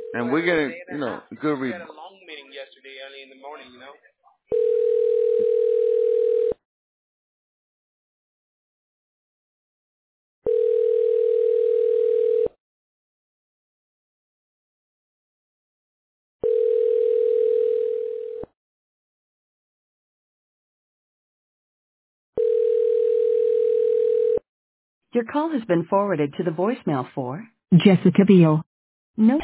and we're Well, getting, day and you a know, half good. because we had a long meeting yesterday early in the morning. Your call has been forwarded to the voicemail for Jessica Biel. No